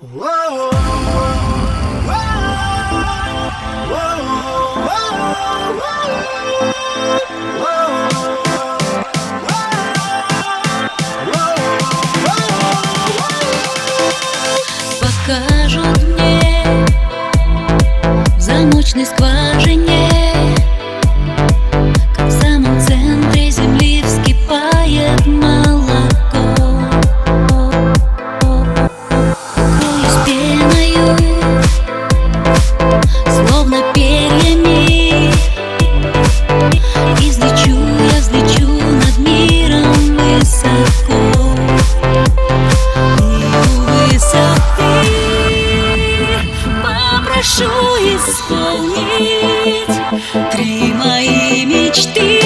Покажут мне в замочной скважине, как в самом центре земли вскипает молоко. Покроюсь пеною, словно перьями, и взлечу над миром высоко. Прошу исполнить 3 мои мечты.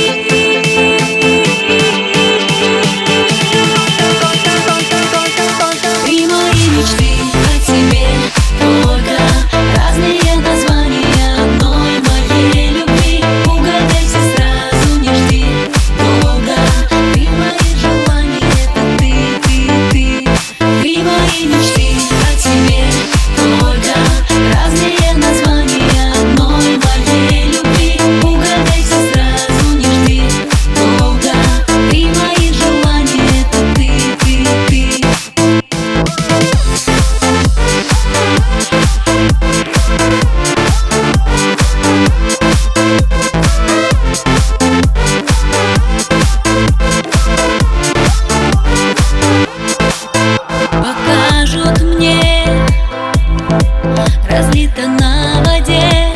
Три мои мечты о тебе, только разные названия одной моей любви. Угадайся сразу, не жди долго. Три мои желания, это ты. Три мои мечты о тебе, только разные названия одной моей любви. Угадайся сразу, не жди долго. Три мои желания, это ты. Покажут мне, разлита на воде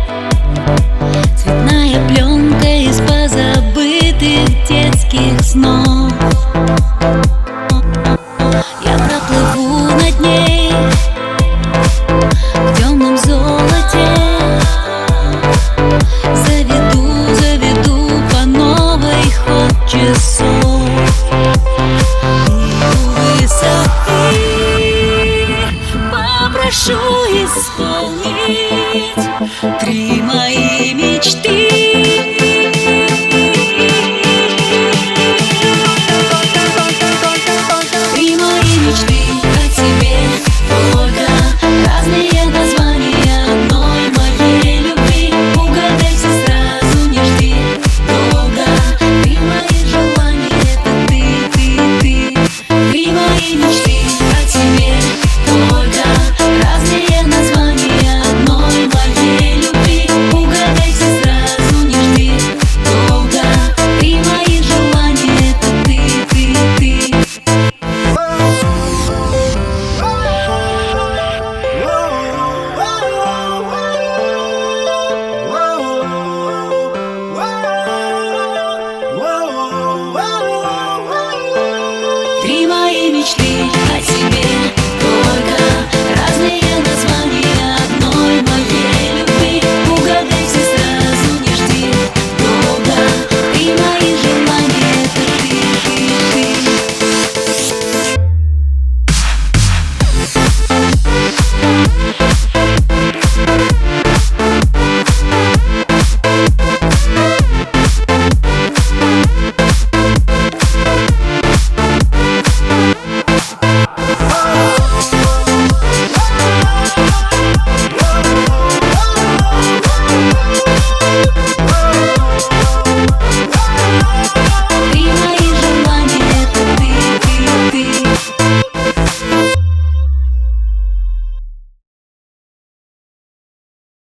цветная пленка из позабытых детских снов. Я проплыву над ней в темном золоте, заведу по новой ход часов. Прошу исполнить 3